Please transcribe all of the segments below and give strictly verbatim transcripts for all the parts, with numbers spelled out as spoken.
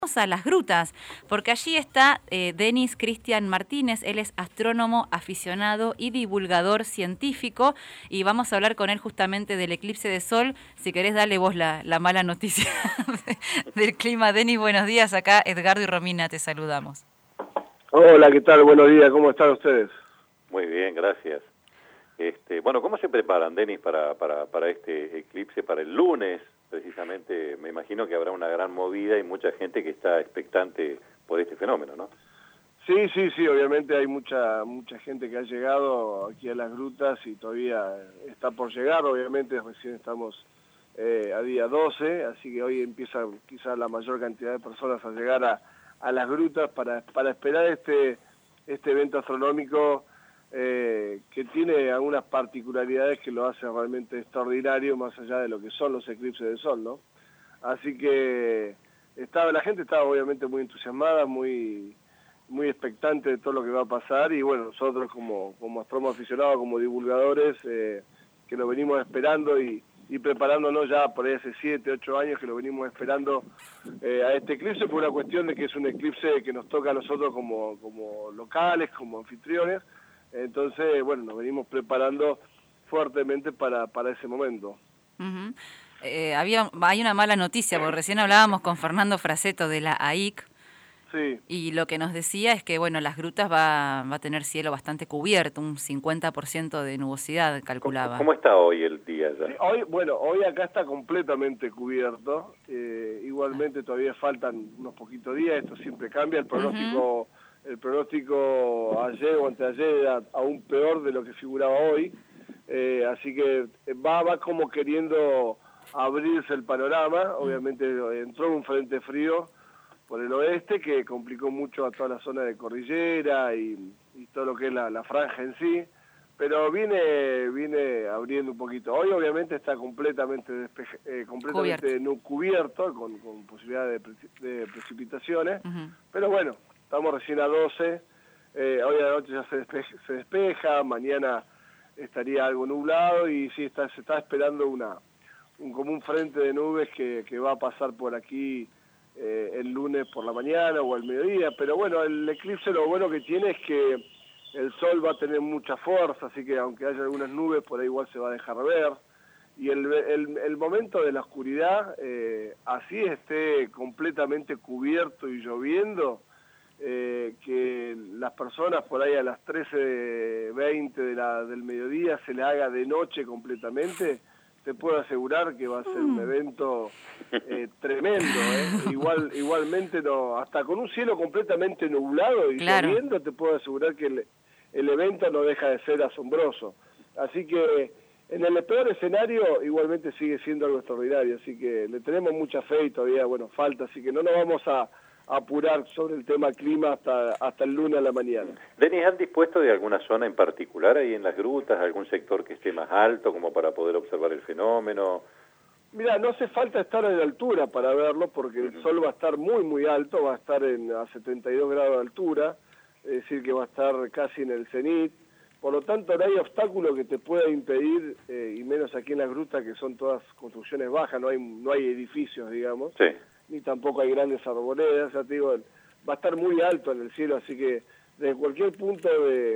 Vamos a Las Grutas, porque allí está eh, Denis Cristian Martínez. Él es astrónomo aficionado y divulgador científico, y vamos a hablar con él justamente del eclipse de sol. Si querés, dale vos la, la mala noticia del clima. Denis, buenos días. Acá Edgardo y Romina te saludamos. Hola, ¿qué tal? Buenos días, ¿cómo están ustedes? Muy bien, gracias. Este, bueno, ¿cómo se preparan, Denis, para, para, para este eclipse, para el lunes? Precisamente, me imagino que habrá una gran movida y mucha gente que está expectante por este fenómeno, ¿no? Sí, sí, sí, obviamente hay mucha mucha gente que ha llegado aquí a Las Grutas y todavía está por llegar. Obviamente recién estamos eh, a día doce, así que hoy empieza quizás la mayor cantidad de personas a llegar a, a Las Grutas para, para esperar este, este evento astronómico eh, que tiene algunas particularidades que lo hace realmente extraordinario, más allá de lo que son los eclipses de sol, ¿no? Así que estaba, la gente estaba obviamente muy entusiasmada, muy muy expectante de todo lo que va a pasar, y bueno, nosotros como, como astrónomos aficionados, como divulgadores, eh, que lo venimos esperando y, y preparándonos ya por ahí hace siete, ocho años que lo venimos esperando eh, a este eclipse, por una cuestión de que es un eclipse que nos toca a nosotros como, como locales, como anfitriones. Entonces, bueno, nos venimos preparando fuertemente para, para ese momento. Uh-huh. eh, había, hay una mala noticia, porque recién hablábamos con Fernando Fraseto de la A I C. Sí. Y lo que nos decía es que, bueno, Las Grutas va, va a tener cielo bastante cubierto, un cincuenta por ciento de nubosidad, calculaba. ¿Cómo, cómo está hoy el día ya? Sí, hoy, bueno, hoy acá está completamente cubierto. Eh, igualmente todavía faltan unos poquitos días, esto siempre cambia. El pronóstico, uh-huh. el pronóstico ayer o anteayer era aún peor de lo que figuraba hoy. Eh, así que va, va como queriendo abrirse el panorama. Obviamente entró un frente frío por el oeste que complicó mucho a toda la zona de cordillera y, y todo lo que es la, la franja en sí, pero viene viene abriendo un poquito. Hoy obviamente está completamente despeje, eh, completamente cubierto, no, cubierto con, con posibilidad de, pre, de precipitaciones, uh-huh. Pero bueno, estamos recién a doce, eh, hoy a la noche ya se despeja, se despeja, mañana estaría algo nublado y sí está, se está esperando una un, como un frente de nubes que, que va a pasar por aquí Eh, el lunes por la mañana o al mediodía, pero bueno, el eclipse lo bueno que tiene es que el sol va a tener mucha fuerza, así que aunque haya algunas nubes, por ahí igual se va a dejar ver, y el, el, el momento de la oscuridad, eh, así esté completamente cubierto y lloviendo, eh, que las personas por ahí a las trece veinte de la, del mediodía se le haga de noche completamente, te puedo asegurar que va a ser un evento eh, tremendo, ¿eh? Igual, igualmente no, hasta con un cielo completamente nublado y claro. lloviendo, te puedo asegurar que el, el evento no deja de ser asombroso. Así que en el peor escenario igualmente sigue siendo algo extraordinario, así que le tenemos mucha fe y todavía, bueno, falta, así que no nos vamos a apurar sobre el tema clima hasta hasta el lunes a la mañana. Denis, ¿han dispuesto de alguna zona en particular ahí en Las Grutas, algún sector que esté más alto como para poder observar el fenómeno? Mira, no hace falta estar a la altura para verlo, porque el uh-huh. sol va a estar muy muy alto, va a estar en, a setenta y dos grados de altura, es decir que va a estar casi en el cenit, por lo tanto no hay obstáculo que te pueda impedir, eh, y menos aquí en Las Grutas que son todas construcciones bajas, no hay no hay edificios, digamos. Sí. Ni tampoco hay grandes arboledas, ya te digo, va a estar muy alto en el cielo, así que desde cualquier punto de,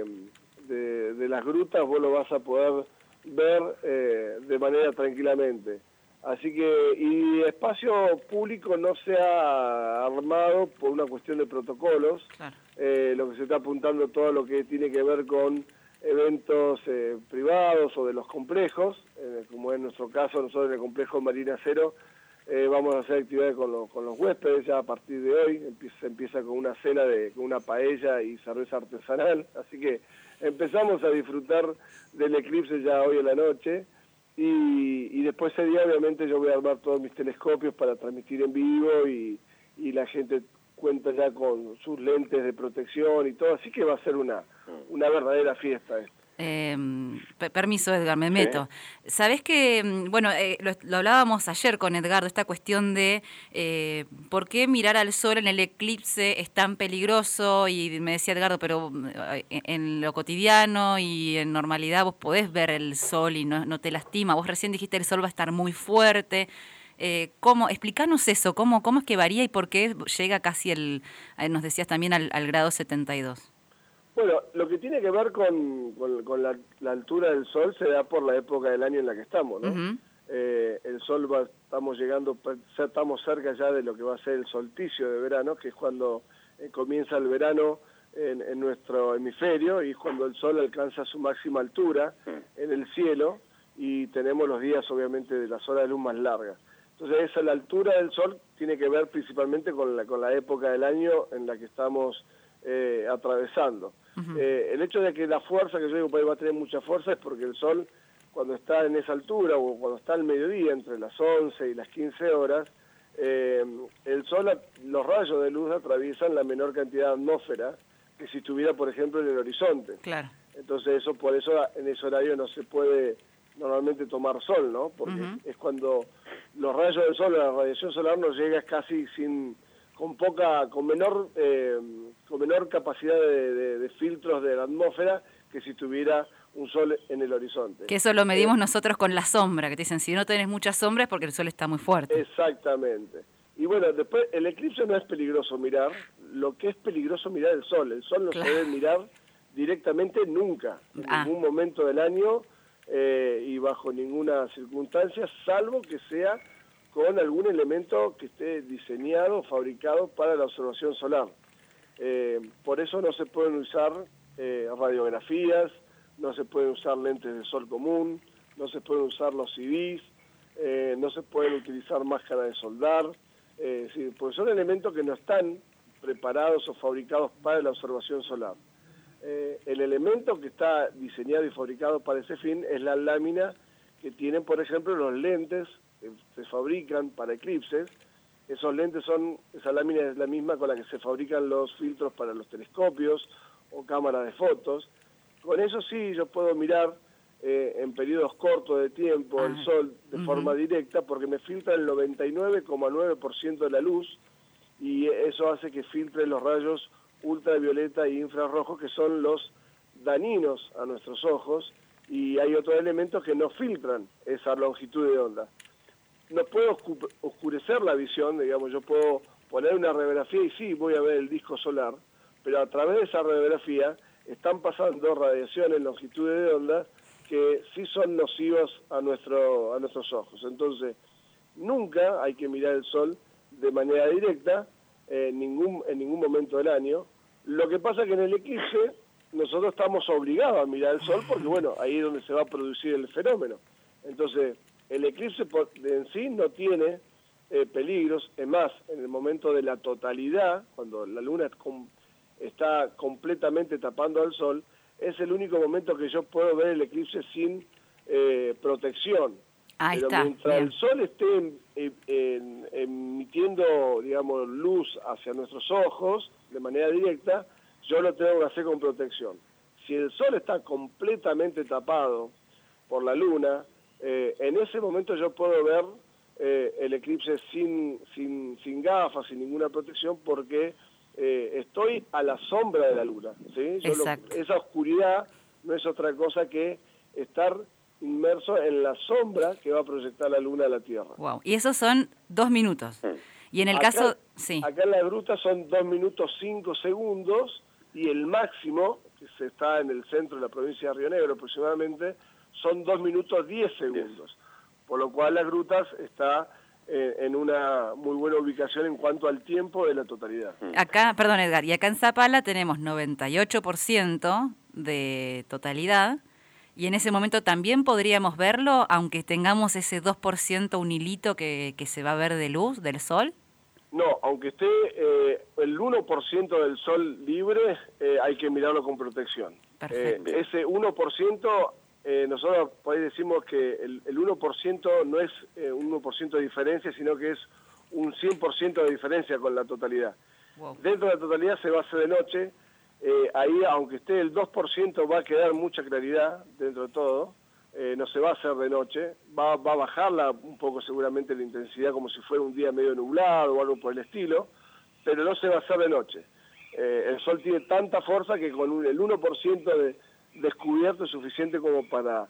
de, de Las Grutas vos lo vas a poder ver eh, de manera tranquilamente. Así que, y espacio público no se ha armado por una cuestión de protocolos, claro. eh, lo que se está apuntando todo lo que tiene que ver con eventos eh, privados o de los complejos, eh, como en nuestro caso, nosotros en el complejo Marina Cero, Eh, vamos a hacer actividades con, lo, con los huéspedes ya a partir de hoy, empieza, se empieza con una cena, de con una paella y cerveza artesanal, así que empezamos a disfrutar del eclipse ya hoy en la noche, y, y después ese día obviamente yo voy a armar todos mis telescopios para transmitir en vivo, y, y la gente cuenta ya con sus lentes de protección y todo, así que va a ser una, una verdadera fiesta esto. Eh, permiso, Edgar, me meto. Sí. Sabés que, bueno, eh, lo, lo hablábamos ayer con Edgardo, esta cuestión de eh, por qué mirar al sol en el eclipse es tan peligroso, y me decía Edgardo, pero en, en lo cotidiano y en normalidad vos podés ver el sol y no, no te lastima. Vos recién dijiste el sol va a estar muy fuerte. Eh, ¿cómo? Explícanos eso, ¿cómo, cómo es que varía y por qué llega casi, el, eh, nos decías también, al, al grado setenta y dos? Bueno, lo que tiene que ver con, con, con la, la altura del sol se da por la época del año en la que estamos, ¿no? Uh-huh. eh, el sol va, estamos llegando, estamos cerca ya de lo que va a ser el solsticio de verano, que es cuando eh, comienza el verano en, en nuestro hemisferio y es cuando el sol alcanza su máxima altura en el cielo y tenemos los días obviamente de las horas de luz más largas. Entonces esa, la altura del sol tiene que ver principalmente con la, con la época del año en la que estamos eh, atravesando. Uh-huh. eh, el hecho de que la fuerza, que yo digo, va a tener mucha fuerza, es porque el sol, cuando está en esa altura, o cuando está al mediodía, entre las once y las quince horas, eh, el sol, los rayos de luz atraviesan la menor cantidad de atmósfera que si estuviera, por ejemplo, en el horizonte. Claro. Entonces eso, por eso en ese horario no se puede normalmente tomar sol, ¿no? Porque uh-huh. es cuando los rayos del sol, la radiación solar nos llega casi sin... con poca, con menor, eh, con menor capacidad de, de, de filtros de la atmósfera que si tuviera un sol en el horizonte. Que eso lo medimos eh, nosotros con la sombra, que te dicen, si no tenés mucha sombra es porque el sol está muy fuerte. Exactamente. Y bueno, después el eclipse no es peligroso mirar, lo que es peligroso mirar el sol. El sol no claro. se debe mirar directamente nunca, en ah. ningún momento del año eh, y bajo ninguna circunstancia, salvo que sea con algún elemento que esté diseñado, fabricado para la observación solar. Eh, por eso no se pueden usar eh, radiografías, no se pueden usar lentes de sol común, no se pueden usar los C Ds, eh, no se pueden utilizar máscaras de soldar, eh, sí, porque son elementos que no están preparados o fabricados para la observación solar. Eh, el elemento que está diseñado y fabricado para ese fin es la lámina que tienen, por ejemplo, los lentes que se fabrican para eclipses. Esos lentes son, esa lámina es la misma con la que se fabrican los filtros para los telescopios o cámaras de fotos. Con eso sí yo puedo mirar eh, en periodos cortos de tiempo el sol de uh-huh. forma directa, porque me filtra el noventa y nueve coma nueve por ciento de la luz y eso hace que filtre los rayos ultravioleta e infrarrojos, que son los dañinos a nuestros ojos, y hay otros elementos que no filtran esa longitud de onda. No puedo oscurecer la visión, digamos, yo puedo poner una radiografía y sí, voy a ver el disco solar, pero a través de esa radiografía están pasando radiaciones, longitudes de onda, que sí son nocivas a, nuestro, a nuestros ojos. Entonces, nunca hay que mirar el sol de manera directa, eh, en, ningún, en ningún momento del año. Lo que pasa es que en el eclipse nosotros estamos obligados a mirar el sol porque, bueno, ahí es donde se va a producir el fenómeno. Entonces, el eclipse en sí no tiene eh, peligros. Es más, en el momento de la totalidad, cuando la luna está completamente tapando al sol, es el único momento que yo puedo ver el eclipse sin eh, protección. Ahí Pero está, mientras bien. el sol esté en, en, en, emitiendo, digamos, luz hacia nuestros ojos de manera directa, yo lo tengo que hacer con protección. Si el sol está completamente tapado por la luna, eh, en ese momento yo puedo ver eh, el eclipse sin, sin, sin gafas, sin ninguna protección, porque eh, estoy a la sombra de la luna, ¿sí? Yo lo, esa oscuridad no es otra cosa que estar inmerso en la sombra que va a proyectar la luna a la Tierra. Wow. Y esos son dos minutos. Y en el acá, caso, sí. Acá en la gruta son dos minutos cinco segundos y el máximo, que se está en el centro de la provincia de Río Negro aproximadamente, son dos minutos diez segundos. Por lo cual las grutas está eh, en una muy buena ubicación en cuanto al tiempo de la totalidad. Acá, perdón Edgar, y acá en Zapala tenemos noventa y ocho por ciento de totalidad. Y en ese momento también podríamos verlo, aunque tengamos ese dos por ciento, un hilito que, que se va a ver de luz del sol. No, aunque esté eh, el uno por ciento del sol libre, eh, hay que mirarlo con protección. Perfecto. Eh, ese uno por ciento, eh, nosotros por ahí decimos que el, el uno por ciento no es eh, un uno por ciento de diferencia, sino que es un cien por ciento de diferencia con la totalidad. Wow. Dentro de la totalidad se va a hacer de noche. Eh, ahí, aunque esté el dos por ciento, va a quedar mucha claridad dentro de todo, eh, no se va a hacer de noche, va, va a bajarla un poco seguramente la intensidad como si fuera un día medio nublado o algo por el estilo, pero no se va a hacer de noche. Eh, el sol tiene tanta fuerza que con un, el uno por ciento de descubierto es suficiente como para,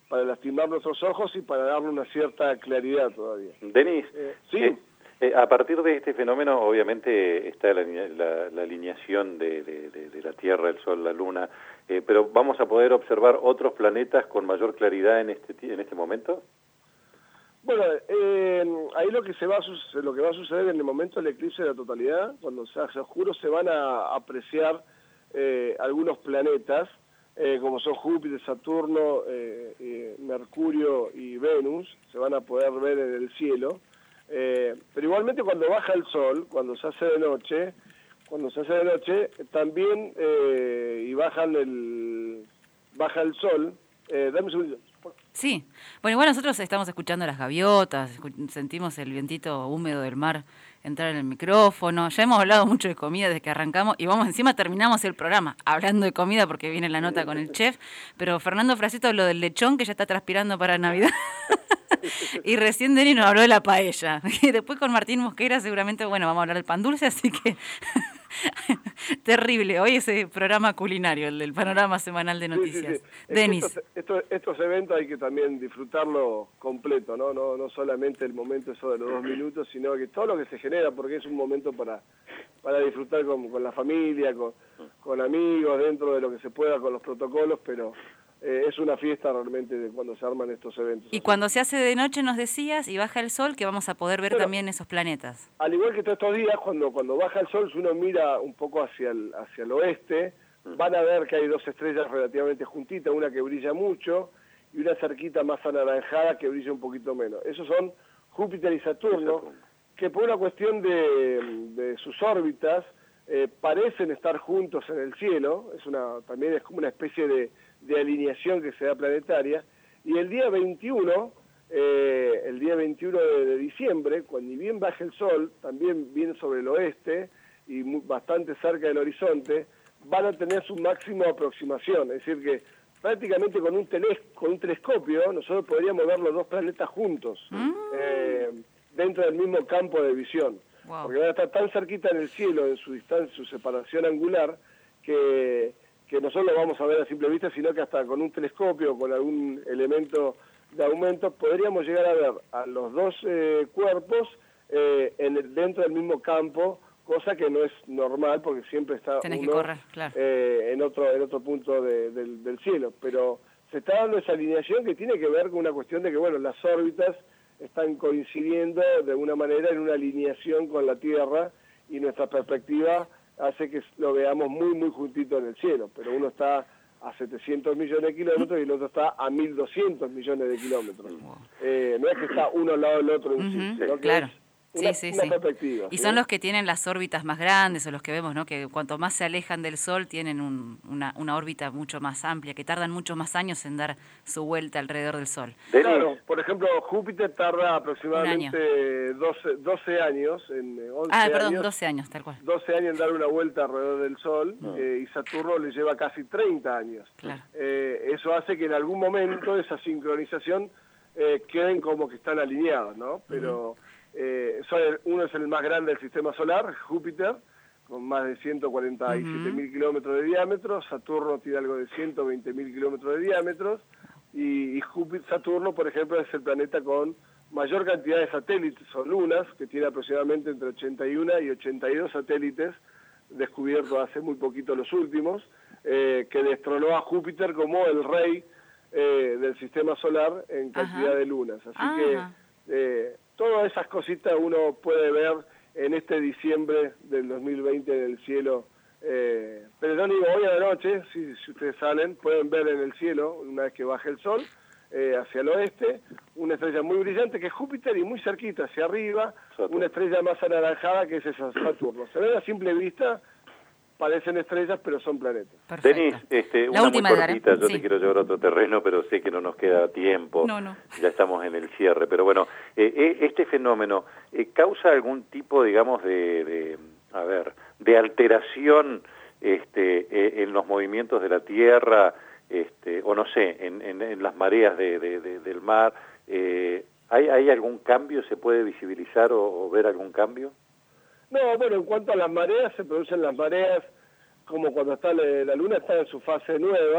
para lastimar nuestros ojos y para darle una cierta claridad todavía. Denis, eh, sí. Eh, eh, a partir de este fenómeno, obviamente, está la, la, la alineación de, de, de, de la Tierra, el Sol, la Luna, eh, pero ¿vamos a poder observar otros planetas con mayor claridad en este, en este momento? Bueno, eh, ahí lo que se va a lo que va a suceder en el momento del eclipse de la totalidad, cuando se hace oscuro, se van a apreciar eh, algunos planetas, eh, como son Júpiter, Saturno, eh, eh, Mercurio y Venus, se van a poder ver en el cielo. Eh, pero igualmente cuando baja el sol, cuando se hace de noche, cuando se hace de noche, también eh, y bajan el baja el sol. Eh, dame un segundo. Sí, bueno, igual nosotros estamos escuchando las gaviotas, escu sentimos el vientito húmedo del mar entrar en el micrófono, ya hemos hablado mucho de comida desde que arrancamos y vamos encima terminamos el programa hablando de comida porque viene la nota con el chef, pero Fernando Fraseto habló del lechón que ya está transpirando para Navidad. Y recién Denis nos habló de la paella. Y después con Martín Mosquera seguramente, bueno, vamos a hablar del pan dulce, así que terrible. Hoy ese programa culinario, el del panorama semanal de noticias. Sí, sí, sí. Denis. Estos, estos, estos eventos hay que también disfrutarlo completo, ¿no? No, no solamente el momento eso de los dos minutos, sino que todo lo que se genera, porque es un momento para, para disfrutar con, con la familia, con, con amigos, dentro de lo que se pueda, con los protocolos, pero... Eh, es una fiesta realmente de cuando se arman estos eventos. Y así. Cuando se hace de noche nos decías y baja el sol que vamos a poder ver bueno, también esos planetas. Al igual que todos estos días, cuando cuando baja el sol, si uno mira un poco hacia el, hacia el oeste, van a ver que hay dos estrellas relativamente juntitas, una que brilla mucho y una cerquita más anaranjada que brilla un poquito menos. Esos son Júpiter y Saturno, que por una cuestión de, de sus órbitas eh, parecen estar juntos en el cielo. Es una también es como una especie de de alineación que se da planetaria, y el día veintiuno, eh, el día veintiuno de, de diciembre, cuando ni bien baja el sol, también viene sobre el oeste y muy, bastante cerca del horizonte, van a tener su máxima aproximación, es decir que prácticamente con un, teles, con un telescopio nosotros podríamos ver los dos planetas juntos, mm. eh, dentro del mismo campo de visión, wow. Porque van a estar tan cerquita en el cielo, en su distancia, su separación angular, que... que nosotros lo vamos a ver a simple vista, sino que hasta con un telescopio o con algún elemento de aumento podríamos llegar a ver a los dos eh, cuerpos eh, en el, dentro del mismo campo, cosa que no es normal porque siempre está Tenés uno que correr, claro. eh, en otro en otro punto de, del, del cielo. Pero se está dando esa alineación que tiene que ver con una cuestión de que, bueno, las órbitas están coincidiendo de alguna manera en una alineación con la Tierra y nuestra perspectiva hace que lo veamos muy, muy juntito en el cielo, pero uno está a setecientos millones de kilómetros y el otro está a mil doscientos millones de kilómetros. Wow. Eh, no es que está uno al lado del otro en uh-huh, sí, sino que claro. es una, sí, sí, una sí. perspectiva. Y ¿sí? son los que tienen las órbitas más grandes, o los que vemos, ¿no? Que cuanto más se alejan del Sol tienen un, una, una órbita mucho más amplia, que tardan muchos más años en dar su vuelta alrededor del Sol. Claro, por ejemplo, Júpiter tarda aproximadamente doce, doce años, en once Ah, perdón, años, doce años, tal cual. doce años en dar una vuelta alrededor del Sol, no. eh, y Saturno le lleva casi treinta años. Claro. Eh, eso hace que en algún momento esa sincronización eh, queden como que están alineados, ¿no? Pero... Uh-huh. Eh, uno es el más grande del sistema solar, Júpiter, con más de ciento cuarenta y siete mil uh-huh. kilómetros de diámetro. Saturno tiene algo de ciento veinte mil kilómetros de diámetro, y, y Júpiter, Saturno, por ejemplo, es el planeta con mayor cantidad de satélites o lunas, que tiene aproximadamente entre ochenta y uno y ochenta y dos satélites, descubiertos hace muy poquito los últimos, eh, que destronó a Júpiter como el rey eh, del sistema solar en cantidad uh-huh. de lunas. Así uh-huh. que... Eh, todas esas cositas uno puede ver en este diciembre del dos mil veinte en el cielo. Eh, pero yo digo, hoy a la noche, si, si ustedes salen, pueden ver en el cielo, una vez que baje el sol, eh, hacia el oeste, una estrella muy brillante que es Júpiter, y muy cerquita hacia arriba, Saturno. Una estrella más anaranjada que es esa Saturno. Se ve a simple vista, parecen estrellas, pero son planetas. Perfecto. Denis, este, una muy cortita, yo sí. te quiero llevar a otro terreno, pero sé que no nos queda tiempo, no, no. ya estamos en el cierre, pero bueno, eh, este fenómeno eh, causa algún tipo, digamos, de, de a ver, de alteración este, eh, en los movimientos de la Tierra, este, o no sé, en, en, en las mareas de, de, de, del mar, eh, ¿hay, ¿hay algún cambio? ¿Se puede visibilizar o, o ver algún cambio? No, bueno, en cuanto a las mareas, se producen las mareas como cuando está la, la Luna está en su fase nueva,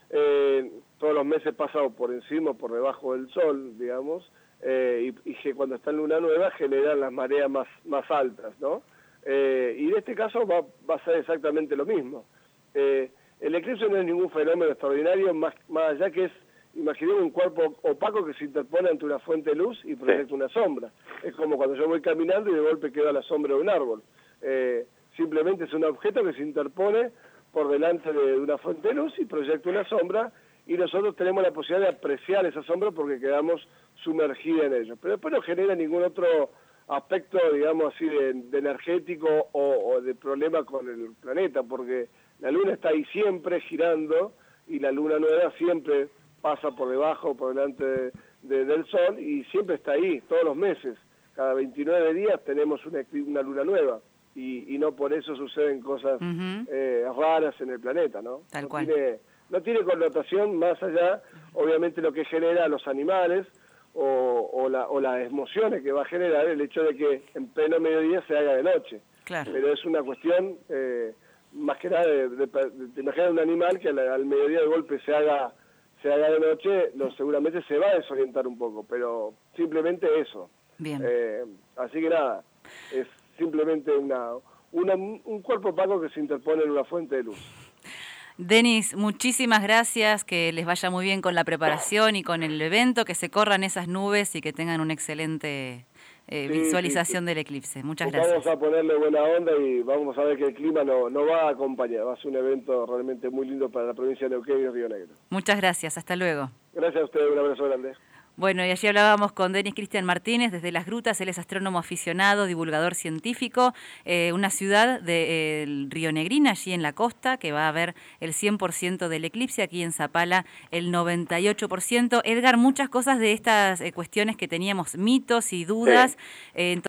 eh, todos los meses pasa por encima o por debajo del sol, digamos, eh, y, y que cuando está en luna nueva generan las mareas más, más altas, ¿no? Eh, y en este caso va, va a ser exactamente lo mismo. Eh, el eclipse no es ningún fenómeno extraordinario, más, más allá que es, imaginemos un cuerpo opaco que se interpone ante una fuente de luz y proyecta una sombra. Es como cuando yo voy caminando y de golpe quedo a la sombra de un árbol. Eh, simplemente es un objeto que se interpone por delante de una fuente de luz y proyecta una sombra, y nosotros tenemos la posibilidad de apreciar esa sombra porque quedamos sumergidos en ello. Pero después no genera ningún otro aspecto, digamos así, de, de energético o, o de problema con el planeta, porque la luna está ahí siempre girando y la luna nueva siempre pasa por debajo, por delante de, de, del sol, y siempre está ahí, todos los meses. Cada veintinueve días tenemos una, una luna nueva, y, y no por eso suceden cosas uh-huh. eh, raras en el planeta, ¿no? Tal no cual. Tiene, no tiene connotación más allá, obviamente, lo que genera a los animales o, o, la, o las emociones que va a generar el hecho de que en pleno mediodía se haga de noche. Claro. Pero es una cuestión, eh, más que nada, de, de, de, de imaginar un animal que al, al mediodía de golpe se haga se haga de noche, lo, seguramente se va a desorientar un poco, pero simplemente eso. Bien. Eh, así que nada, es simplemente una, una un cuerpo opaco que se interpone en una fuente de luz. Denis, muchísimas gracias, que les vaya muy bien con la preparación y con el evento, que se corran esas nubes y que tengan una excelente eh, sí, visualización sí, sí. del eclipse. Muchas pues gracias. Vamos a ponerle buena onda y vamos a ver que el clima no, no va a acompañar. Va a ser un evento realmente muy lindo para la provincia de Neuquén y Río Negro. Muchas gracias, hasta luego. Gracias a ustedes, un abrazo grande. Bueno, y allí hablábamos con Denis Cristian Martínez desde Las Grutas. Él es astrónomo aficionado, divulgador científico, eh, una ciudad de eh, Rionegrina, allí en la costa, que va a ver el cien por ciento del eclipse, aquí en Zapala el noventa y ocho por ciento. Edgar, muchas cosas de estas eh, cuestiones que teníamos, mitos y dudas. Sí. Eh,